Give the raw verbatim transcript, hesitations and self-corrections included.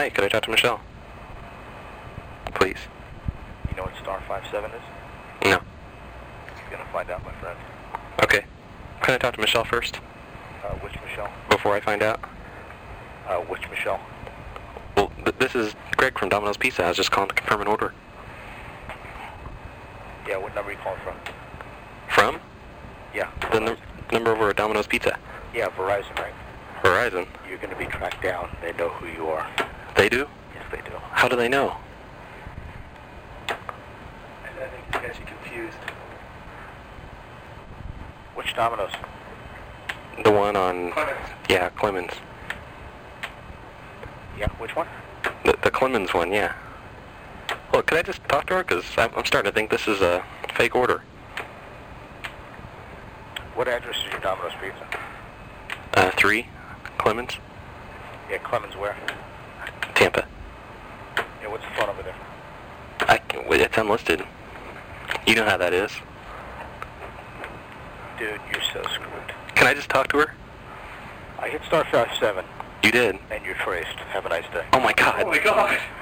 Hi, could I talk to Michelle? Please. You know what star five seven is? No. You're gonna find out, my friend. Okay. Can I talk to Michelle first? Uh, which Michelle? Before I find out? Uh, which Michelle? Well, th this is Greg from Domino's Pizza. I was just calling to confirm an order. Yeah, what number are you calling from? From? Yeah. The num number over at Domino's Pizza. Yeah, Verizon, right? Verizon. You're gonna be tracked down. They know who you are. They do? Yes, they do. How do they know? I think you guys are confused. Which Domino's? The one on... Clemens. Yeah, Clemens. Yeah, which one? The, the Clemens one, yeah. Look, could I just talk to her? Because I'm, I'm starting to think this is a fake order. What address is your Domino's Pizza? Uh, three, Clemens, Yeah, Clemens where? Tampa. Yeah, what's the phone number there? I can, wait, it's unlisted. You know how that is. Dude, you're so screwed. Can I just talk to her? I hit star five seven, You did. and you're traced. Have a nice day. Oh my God. Oh my God.